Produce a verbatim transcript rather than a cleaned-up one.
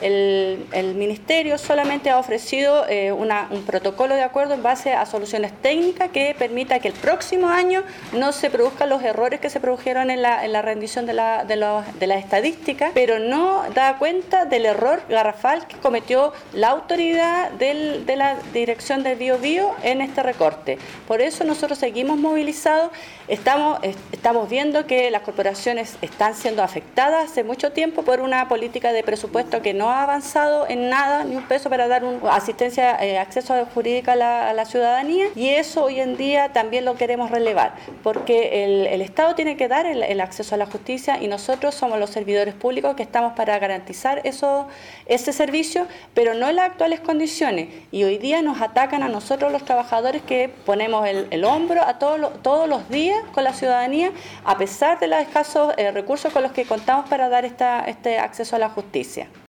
el, el Ministerio solamente ha ofrecido eh, una, un protocolo de acuerdo en base a soluciones técnicas que permita que el próximo año no se produzcan los errores que se produjeron en la, en la rendición de la, de, los, de las estadísticas, pero no da cuenta del error garrafal que cometió la autoridad del, de la Dirección del Bío Bío en este recorte. Por eso nosotros seguimos movilizados, estamos, estamos viendo que las corporaciones están siendo afectadas hace mucho tiempo por una política de presupuesto que no ha avanzado en nada, ni un peso para dar un, asistencia, eh, acceso jurídica a la, a la ciudadanía, y eso hoy en día también lo queremos relevar, porque el, el Estado tiene que dar el, el acceso a la justicia y nosotros somos los servidores públicos que estamos para garantizar eso, ese servicio, pero no en las actuales condiciones. Y hoy día nos atacan a nosotros los trabajadores que ponemos el, el hombro a todos los, todos los días con la ciudadanía, a pesar de los escasos eh, recursos con los que contamos para dar esta, este acceso a la justicia.